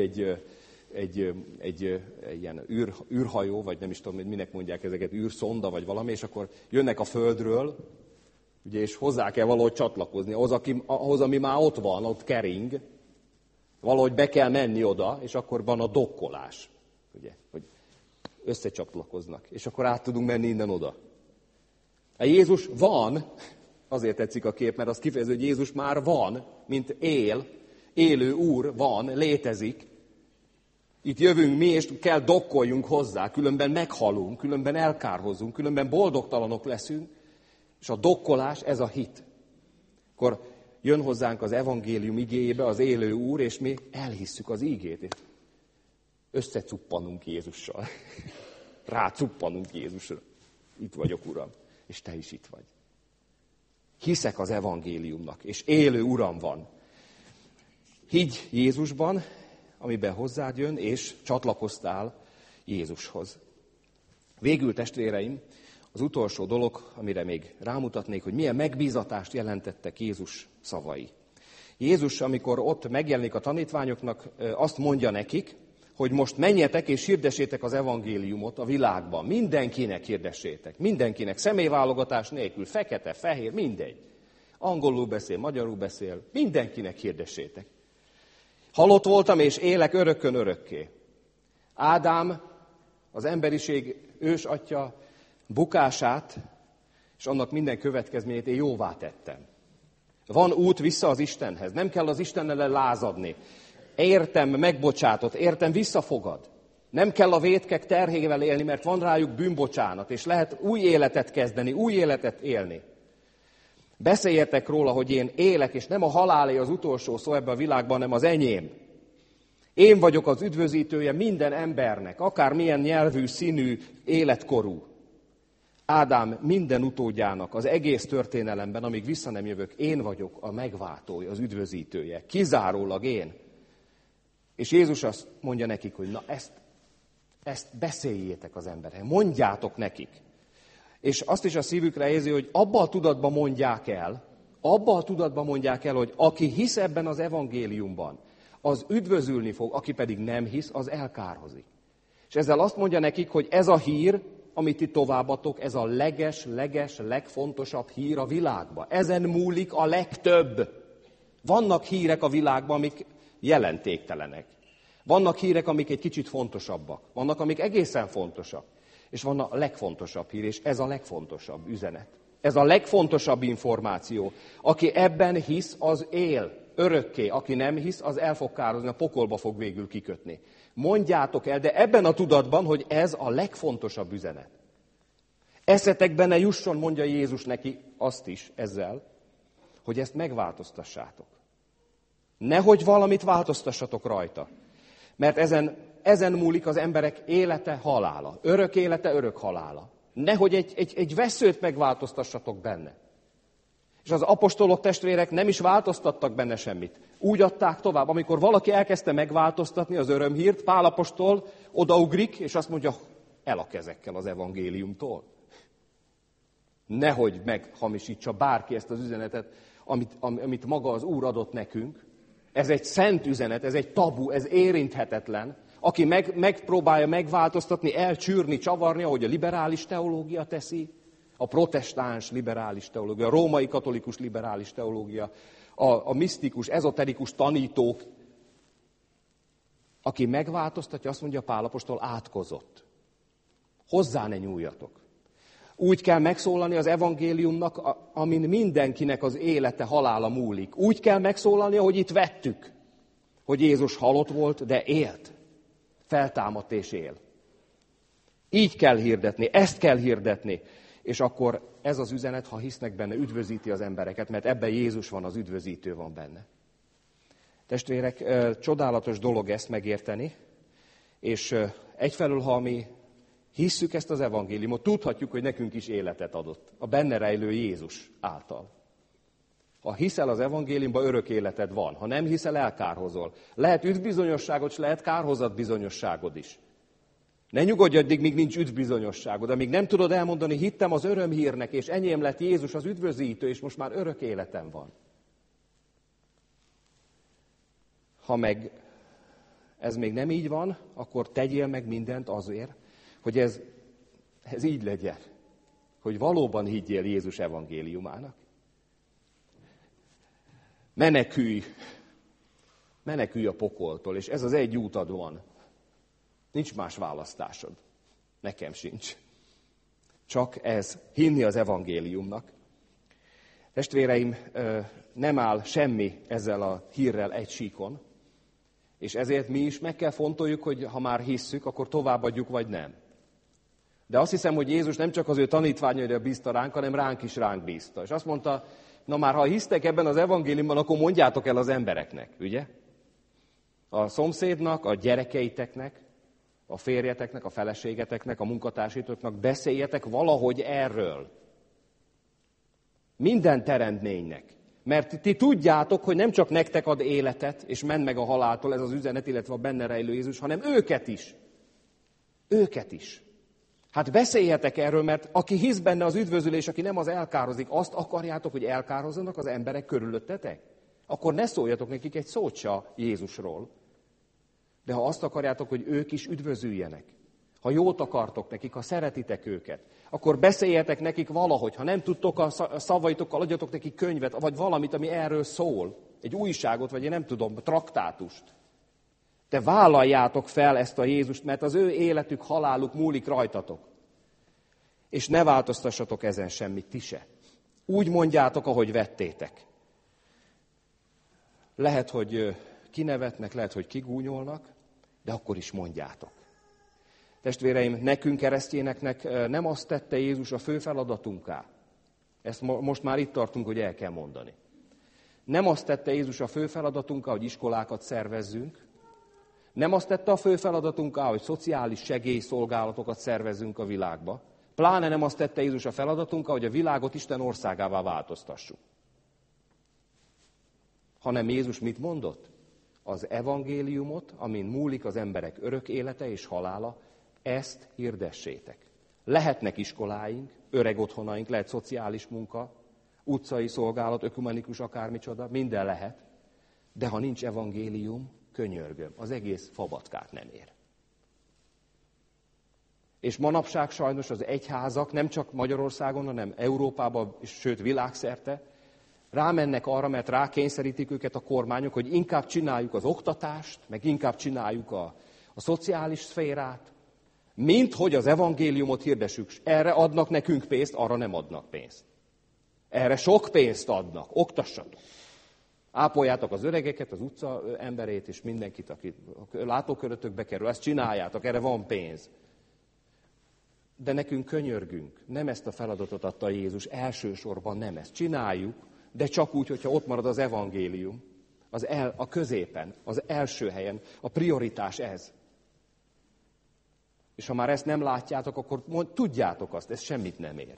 egy ilyen űrhajó, vagy nem is tudom, hogy minek mondják ezeket, űrszonda, vagy valami, és akkor jönnek a Földről, ugye, és hozzá kell valahogy csatlakozni, ahhoz, ami már ott van, ott kering, valahogy be kell menni oda, és akkor van a dokkolás, ugye, hogy összecsatlakoznak, és akkor át tudunk menni innen oda. A Jézus van, azért tetszik a kép, mert az kifejező, hogy Jézus már van, mint élő Úr van, létezik. Itt jövünk mi, és kell dokkoljunk hozzá, különben meghalunk, különben elkárhozunk, különben boldogtalanok leszünk, és a dokkolás, ez a hit. Akkor jön hozzánk az evangélium igéjébe az élő Úr, és mi elhisszük az ígét, és összecuppanunk Jézussal. Rácuppanunk Jézusra. Itt vagyok, Uram, és te is itt vagy. Hiszek az evangéliumnak, és élő Uram van. Higgy Jézusban, amiben hozzád jön, és csatlakoztál Jézushoz. Végül, testvéreim, az utolsó dolog, amire még rámutatnék, hogy milyen megbízatást jelentettek Jézus szavai. Jézus, amikor ott megjelenik a tanítványoknak, azt mondja nekik, hogy most menjetek és hirdessétek az evangéliumot a világban. Mindenkinek hirdessétek. Mindenkinek. Személyválogatás nélkül. Fekete, fehér, mindegy. Angolul beszél, magyarul beszél. Mindenkinek hirdessétek. Halott voltam és élek örökkön örökké. Ádám, az emberiség ősatya bukását és annak minden következményét én jóvá tettem. Van út vissza az Istenhez. Nem kell az Istennel lázadni. Értem megbocsátott, értem visszafogad. Nem kell a vétkek terhével élni, mert van rájuk bűnbocsánat, és lehet új életet kezdeni, új életet élni. Beszéljetek róla, hogy én élek, és nem a halálé az utolsó szó ebben a világban, hanem az enyém. Én vagyok az üdvözítője minden embernek, akármilyen nyelvű, színű, életkorú. Ádám minden utódjának az egész történelemben, amíg vissza nem jövök, én vagyok a megváltója, az üdvözítője. Kizárólag én. És Jézus azt mondja nekik, hogy na ezt beszéljétek az embereknek, mondjátok nekik. És azt is a szívükre érzi, hogy abba a tudatban mondják el, hogy aki hisz ebben az evangéliumban, az üdvözülni fog, aki pedig nem hisz, az elkárhozik. És ezzel azt mondja nekik, hogy ez a hír, amit ti továbbadtok, ez a legfontosabb hír a világban. Ezen múlik a legtöbb. Vannak hírek a világban, amik jelentéktelenek. Vannak hírek, amik egy kicsit fontosabbak. Vannak, amik egészen fontosak. És van a legfontosabb hír, és ez a legfontosabb üzenet. Ez a legfontosabb információ. Aki ebben hisz, az él örökké. Aki nem hisz, az el fog kározni, a pokolba fog végül kikötni. Mondjátok el, de ebben a tudatban, hogy ez a legfontosabb üzenet. Eszetekben ne jusson, mondja Jézus neki azt is ezzel, hogy ezt megváltoztassátok. Nehogy valamit változtassatok rajta. Mert ezen múlik az emberek élete, halála. Örök élete, örök halála. Nehogy egy veszőt megváltoztassatok benne. És az apostolok, testvérek nem is változtattak benne semmit. Úgy adták tovább. Amikor valaki elkezdte megváltoztatni az örömhírt, Pál apostol odaugrik, és azt mondja, el a kezekkel az evangéliumtól. Nehogy meghamisítsa bárki ezt az üzenetet, amit maga az Úr adott nekünk. Ez egy szent üzenet, ez egy tabu, ez érinthetetlen. Aki megpróbálja megváltoztatni, elcsűrni, csavarni, ahogy a liberális teológia teszi, a protestáns liberális teológia, a római katolikus liberális teológia, a misztikus, ezoterikus tanítók, aki megváltoztatja, azt mondja Pál apostol, átkozott. Hozzá ne nyúljatok. Úgy kell megszólalni az evangéliumnak, amin mindenkinek az élete, halála múlik. Úgy kell megszólalni, ahogy itt vettük, hogy Jézus halott volt, de élt. Feltámadt és él. Így kell hirdetni, ezt kell hirdetni. És akkor ez az üzenet, ha hisznek benne, üdvözíti az embereket, mert ebben Jézus van, az üdvözítő van benne. Testvérek, csodálatos dolog ezt megérteni, és egyfelől, ha mi hisszük ezt az evangéliumot, tudhatjuk, hogy nekünk is életet adott, a benne rejlő Jézus által. Ha hiszel az evangéliumban, örök életed van. Ha nem hiszel, elkárhozol. Lehet üdvbizonyosságod, és lehet kárhozatbizonyosságod is. Ne nyugodj addig, míg nincs üdvbizonyosságod, amíg nem tudod elmondani, hittem az örömhírnek, és enyém lett Jézus az üdvözítő, és most már örök életem van. Ha meg ez még nem így van, akkor tegyél meg mindent azért, hogy ez így legyen. Hogy valóban higgyél Jézus evangéliumának. Menekülj a pokoltól, és ez az egy útad van. Nincs más választásod. Nekem sincs. Csak ez, hinni az evangéliumnak. Testvéreim, nem áll semmi ezzel a hírrel egy síkon, és ezért mi is meg kell fontoljuk, hogy ha már hisszük, akkor továbbadjuk, vagy nem. De azt hiszem, hogy Jézus nem csak az ő tanítványaira bízta ránk, hanem ránk bízta. És azt mondta, na már ha hisztek ebben az evangéliumban, akkor mondjátok el az embereknek, ugye? A szomszédnak, a gyerekeiteknek, a férjeteknek, a feleségeteknek, a munkatársítoknak beszéljetek valahogy erről. Minden teremtménynek. Mert ti tudjátok, hogy nem csak nektek ad életet, és ment meg a haláltól ez az üzenet, illetve a benne rejlő Jézus, hanem őket is. Őket is. Hát beszéljetek erről, mert aki hisz benne az üdvözülés, aki nem, az elkározik. Azt akarjátok, hogy elkározzanak az emberek körülöttetek? Akkor ne szóljatok nekik egy szót se Jézusról. De ha azt akarjátok, hogy ők is üdvözüljenek, ha jót akartok nekik, ha szeretitek őket, akkor beszéljetek nekik valahogy. Ha nem tudtok a szavaitokkal, adjatok nekik könyvet, vagy valamit, ami erről szól. Egy újságot, vagy én nem tudom, traktátust. De vállaljátok fel ezt a Jézust, mert az ő életük, haláluk múlik rajtatok. És ne változtassatok ezen semmit ti se. Úgy mondjátok, ahogy vettétek. Lehet, hogy kinevetnek, lehet, hogy kigúnyolnak, de akkor is mondjátok. Testvéreim, nekünk keresztényeknek nem azt tette Jézus a fő feladatunká, Ezt most már itt tartunk, hogy el kell mondani. Nem azt tette Jézus a fő feladatunkkal, hogy iskolákat szervezzünk. Nem azt tette a fő feladatunkkal, hogy szociális segélyszolgálatokat szervezzünk a világba. Pláne nem azt tette Jézus a feladatunkkal, hogy a világot Isten országává változtassuk. Hanem Jézus mit mondott? Az evangéliumot, amin múlik az emberek örök élete és halála, ezt hirdessétek. Lehetnek iskoláink, öreg otthonaink, lehet szociális munka, utcai szolgálat, ökumenikus, akármicsoda, minden lehet. De ha nincs evangélium, könyörgöm, az egész fabatkát nem ér. És manapság sajnos az egyházak nem csak Magyarországon, hanem Európában, és sőt világszerte rámennek arra, mert rákényszerítik őket a kormányok, hogy inkább csináljuk az oktatást, meg inkább csináljuk a szociális szférát, mint hogy az evangéliumot hirdessük. Erre adnak nekünk pénzt, arra nem adnak pénzt. Erre sok pénzt adnak, oktassatok. Ápoljátok az öregeket, az utca emberét, és mindenkit, aki látókörötökbe kerül, ezt csináljátok, erre van pénz. De nekünk könyörgünk, nem ezt a feladatot adta Jézus, elsősorban nem ezt. Csináljuk, de csak úgy, hogyha ott marad az evangélium, a középen, az első helyen, a prioritás ez. És ha már ezt nem látjátok, akkor tudjátok azt, ez semmit nem ér.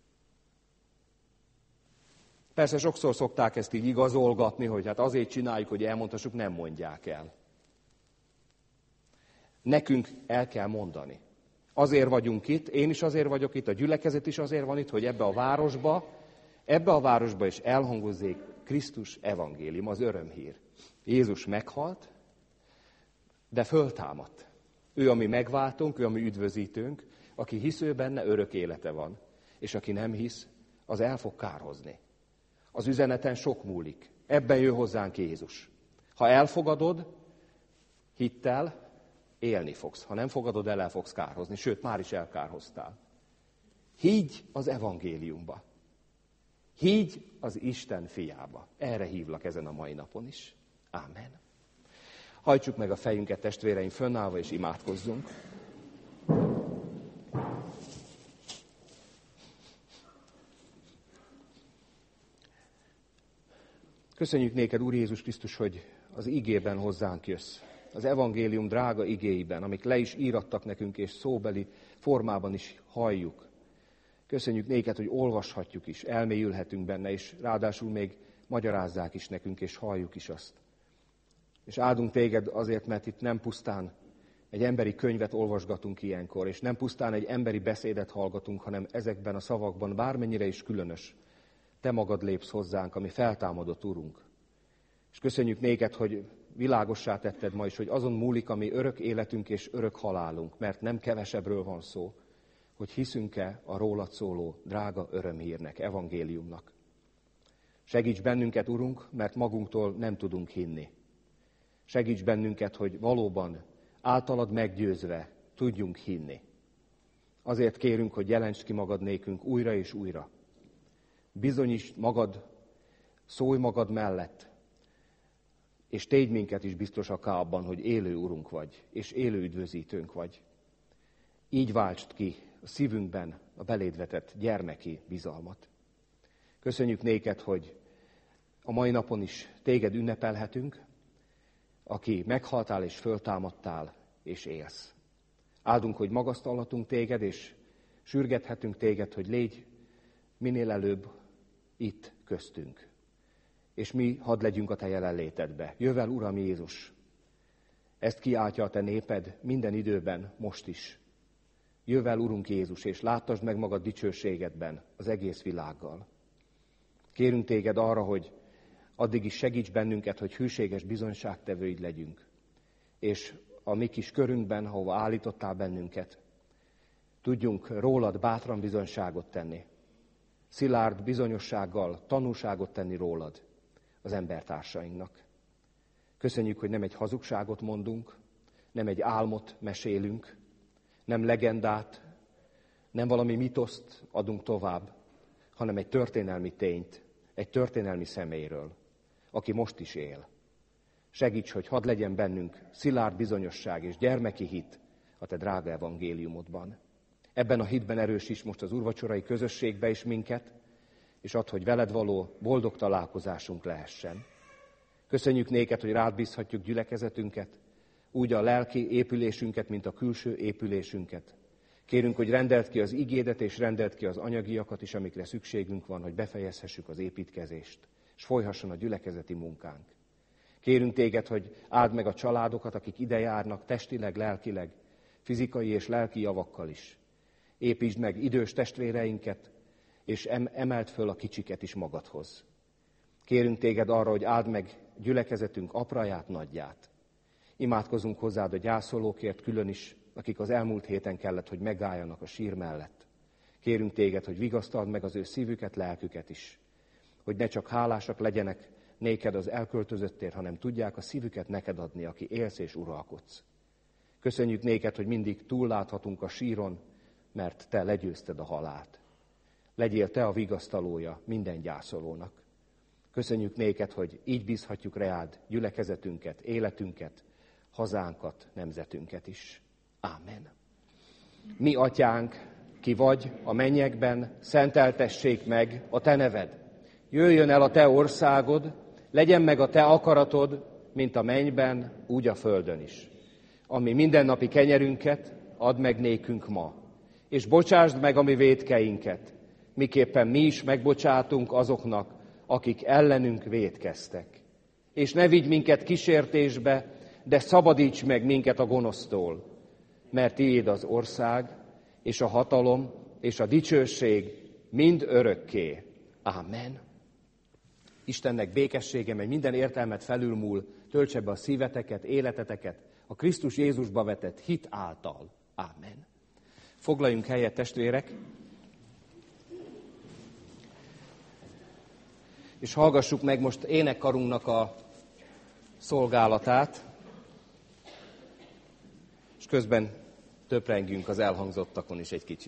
Persze sokszor szokták ezt így igazolgatni, hogy hát azért csináljuk, hogy elmondhassuk, nem mondják el. Nekünk el kell mondani. Azért vagyunk itt, én is azért vagyok itt, a gyülekezet is azért van itt, hogy ebbe a városba is elhangozzék Krisztus evangélium, az örömhír. Jézus meghalt, de föltámadt. Ő a mi megváltónk, ő a mi üdvözítőnk, aki hisz benne, örök élete van. És aki nem hisz, az el fog kárhozni. Az üzeneten sok múlik. Ebben jön hozzánk Jézus. Ha elfogadod, hittel, élni fogsz. Ha nem fogadod el fogsz kárhozni. Sőt, már is elkárhoztál. Higgy az evangéliumba. Higgy az Isten fiába. Erre hívlak ezen a mai napon is. Ámen. Hajtsuk meg a fejünket, testvéreim, fönnállva, és imádkozzunk. Köszönjük néked, Úr Jézus Krisztus, hogy az igében hozzánk jössz. Az evangélium drága igéiben, amik le is írattak nekünk, és szóbeli formában is halljuk. Köszönjük néked, hogy olvashatjuk is, elmélyülhetünk benne, és ráadásul még magyarázzák is nekünk, és halljuk is azt. És áldunk téged azért, mert itt nem pusztán egy emberi könyvet olvasgatunk ilyenkor, és nem pusztán egy emberi beszédet hallgatunk, hanem ezekben a szavakban bármennyire is különös, te magad lépsz hozzánk, ami feltámadott Urunk. És köszönjük néked, hogy világossá tetted ma is, hogy azon múlik, ami örök életünk és örök halálunk, mert nem kevesebbről van szó, hogy hiszünk-e a rólad szóló drága örömhírnek, evangéliumnak. Segíts bennünket, Urunk, mert magunktól nem tudunk hinni. Segíts bennünket, hogy valóban általad meggyőzve tudjunk hinni. Azért kérünk, hogy jelentsd ki magad nékünk újra és újra. Bizonyítsd magad, szólj magad mellett, és tégy minket is biztosaká abban, hogy élő Urunk vagy, és élő üdvözítőnk vagy. Így váltsd ki a szívünkben a beléd vetett gyermeki bizalmat. Köszönjük néked, hogy a mai napon is téged ünnepelhetünk, aki meghaltál és föltámadtál és élsz. Áldunk, hogy magasztalhatunk téged, és sürgethetünk téged, hogy légy minél előbb itt köztünk. És mi hadd legyünk a te jelenlétedbe. Jöjj el, Uram Jézus! Ezt kiáltja a te néped minden időben, most is. Jöjj el, Urunk Jézus, és láttasd meg magad dicsőségedben az egész világgal. Kérünk téged arra, hogy addig is segíts bennünket, hogy hűséges bizonyságtevőid legyünk. És a mi kis körünkben, ahova állítottál bennünket, tudjunk rólad bátran bizonyságot tenni. Szilárd bizonyossággal tanúságot tenni rólad az embertársainknak. Köszönjük, hogy nem egy hazugságot mondunk, nem egy álmot mesélünk, nem legendát, nem valami mitoszt adunk tovább, hanem egy történelmi tényt, egy történelmi személyről, aki most is él. Segíts, hogy hadd legyen bennünk szilárd bizonyosság és gyermeki hit a te drága evangéliumodban. Ebben a hitben erősíts most az úrvacsorai közösségbe is minket, és add, hogy veled való boldog találkozásunk lehessen. Köszönjük néked, hogy rád bízhatjuk gyülekezetünket, úgy a lelki épülésünket, mint a külső épülésünket. Kérünk, hogy rendeld ki az igédet, és rendeld ki az anyagiakat is, amikre szükségünk van, hogy befejezhessük az építkezést, és folyhasson a gyülekezeti munkánk. Kérünk téged, hogy áld meg a családokat, akik ide járnak, testileg, lelkileg, fizikai és lelki javakkal is. Építsd meg idős testvéreinket, és emeld föl a kicsiket is magadhoz. Kérünk téged arra, hogy áld meg gyülekezetünk apraját, nagyját. Imádkozunk hozzád a gyászolókért külön is, akik az elmúlt héten kellett, hogy megálljanak a sír mellett. Kérünk téged, hogy vigasztald meg az ő szívüket, lelküket is. Hogy ne csak hálásak legyenek néked az elköltözöttért, hanem tudják a szívüket neked adni, aki élsz és uralkodsz. Köszönjük néked, hogy mindig túlláthatunk a síron, mert te legyőzted a halált. Legyél te a vigasztalója minden gyászolónak. Köszönjük néked, hogy így bízhatjuk reád gyülekezetünket, életünket, hazánkat, nemzetünket is. Ámen. Mi atyánk, ki vagy a mennyekben, szenteltessék meg a te neved. Jöjjön el a te országod, legyen meg a te akaratod, mint a mennyben, úgy a földön is. Ami mindennapi kenyerünket add meg nékünk ma, és bocsásd meg a mi vétkeinket, miképpen mi is megbocsátunk azoknak, akik ellenünk vétkeztek. És ne vigy minket kísértésbe, de szabadíts meg minket a gonosztól, mert tiéd az ország, és a hatalom, és a dicsőség mind örökké. Ámen. Istennek békessége, mely minden értelmet felülmúl, töltse be a szíveteket, életeteket a Krisztus Jézusba vetett hit által. Ámen. Foglaljunk helyet, testvérek, és hallgassuk meg most énekkarunknak a szolgálatát, és közben töprengjünk az elhangzottakon is egy kicsit.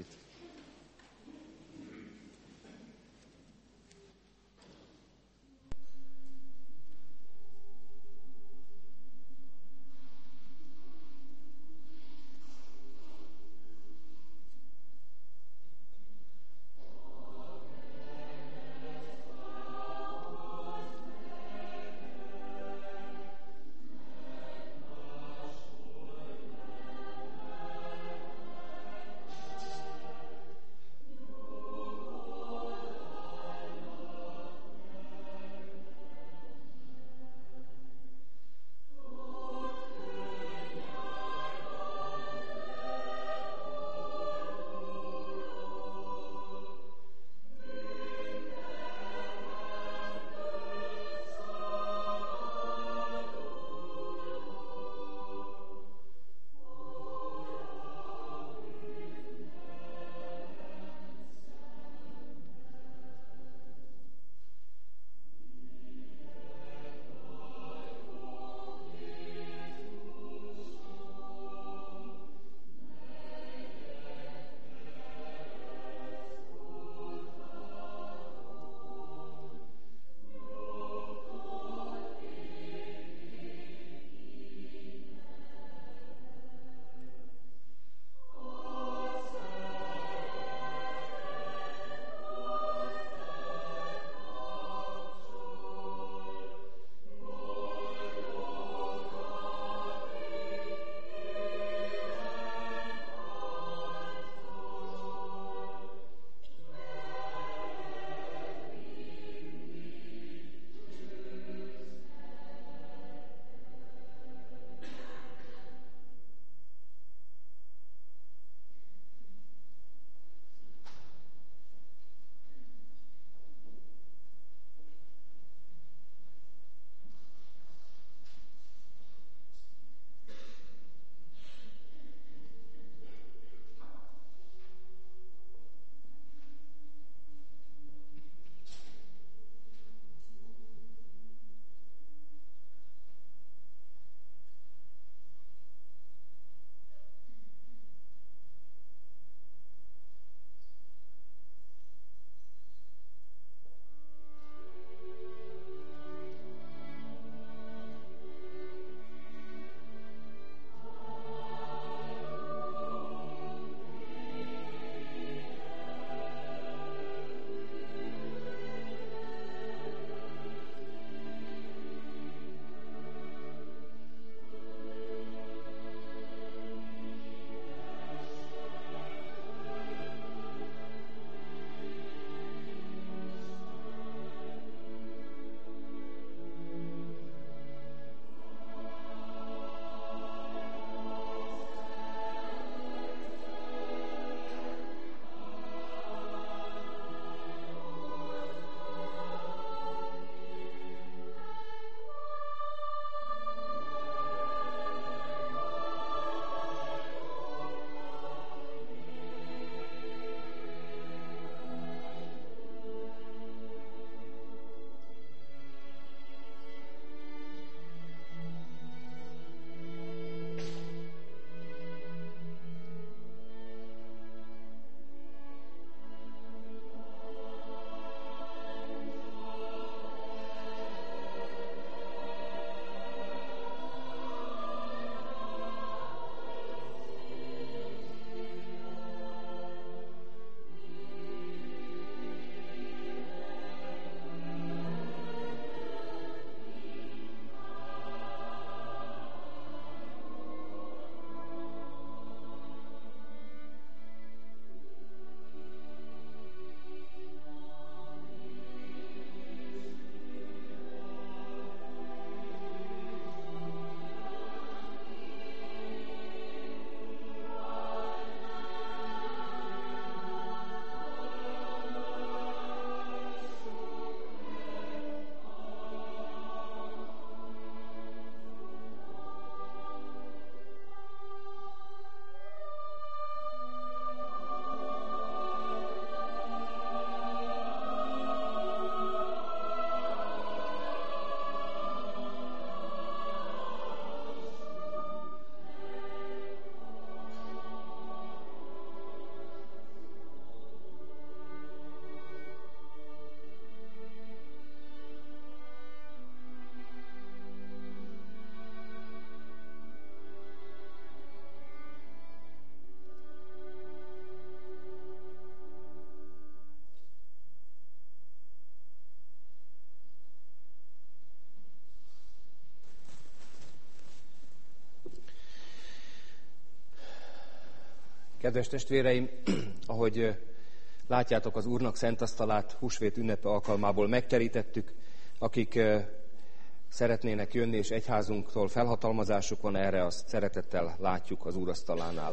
Kedves testvéreim, ahogy látjátok, az Úrnak szent asztalát húsvét ünnepe alkalmából megterítettük, akik szeretnének jönni, és egyházunktól felhatalmazásuk van erre, azt szeretettel látjuk az úrasztalánál.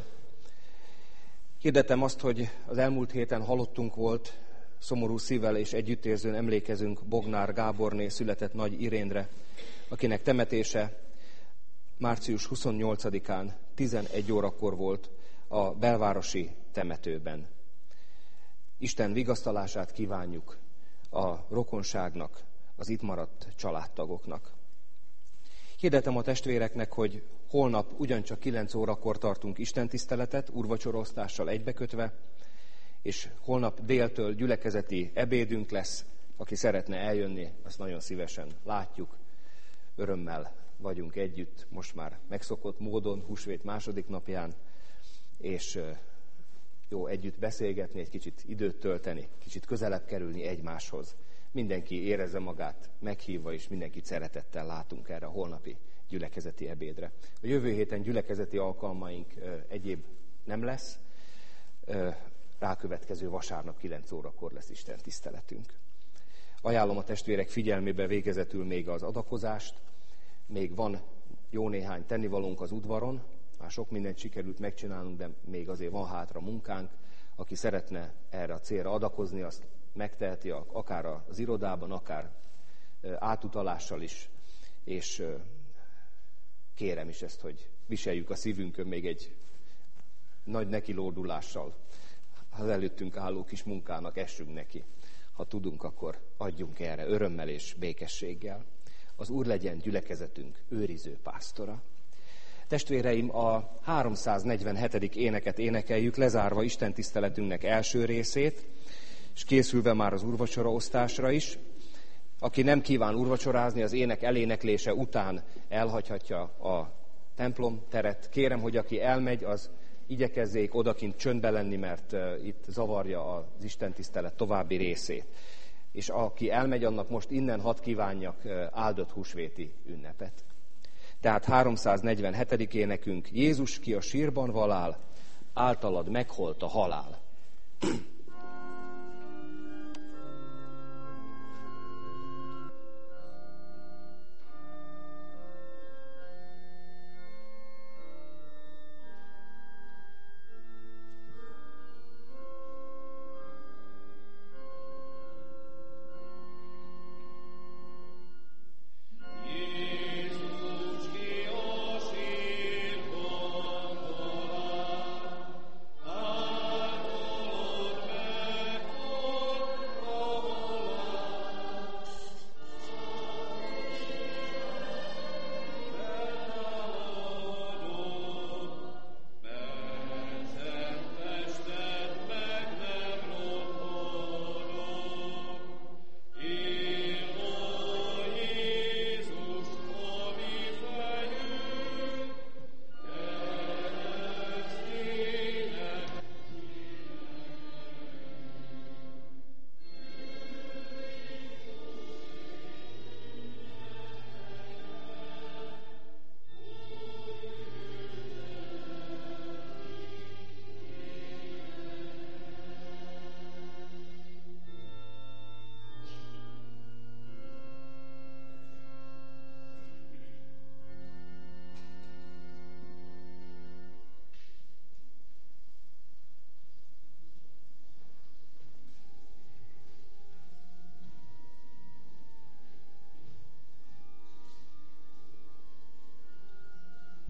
Hirdetem azt, hogy az elmúlt héten halottunk volt, szomorú szívvel és együttérzően emlékezünk Bognár Gáborné született Nagy Irénre, akinek temetése március 28-án 11 órakor volt a belvárosi temetőben. Isten vigasztalását kívánjuk a rokonságnak, az itt maradt családtagoknak. Hirdetem a testvéreknek, hogy holnap ugyancsak 9 órakor tartunk istentiszteletet, úrvacsorosztással egybekötve, és holnap déltől gyülekezeti ebédünk lesz. Aki szeretne eljönni, azt nagyon szívesen látjuk. Örömmel vagyunk együtt, most már megszokott módon, húsvét második napján, és jó együtt beszélgetni, egy kicsit időt tölteni, kicsit közelebb kerülni egymáshoz. Mindenki érezze magát meghívva, és mindenkit szeretettel látunk erre a holnapi gyülekezeti ebédre. A jövő héten gyülekezeti alkalmaink egyéb nem lesz, rákövetkező vasárnap 9 órakor lesz Isten tiszteletünk. Ajánlom a testvérek figyelmébe végezetül még az adakozást, még van jó néhány tennivalónk az udvaron, már sok mindent sikerült megcsinálnunk, de még azért van hátra munkánk. Aki szeretne erre a célra adakozni, azt megteheti akár az irodában, akár átutalással is, és kérem is ezt, hogy viseljük a szívünkön még egy nagy nekilódulással. Az előttünk álló kis munkának essünk neki. Ha tudunk, akkor adjunk erre örömmel és békességgel. Az Úr legyen gyülekezetünk őriző pásztora. Testvéreim, a 347. éneket énekeljük, lezárva istentiszteletünknek első részét, és készülve már az úrvacsoraosztásra is. Aki nem kíván úrvacsorázni, az ének eléneklése után elhagyhatja a templom teret. Kérem, hogy aki elmegy, az igyekezzék odakint csöndbe lenni, mert itt zavarja az istentisztelet további részét. És aki elmegy, annak most innen hadd kívánjak áldott húsvéti ünnepet. Tehát 347. énekünk: Jézus, ki a sírban valál, általad meghalt a halál.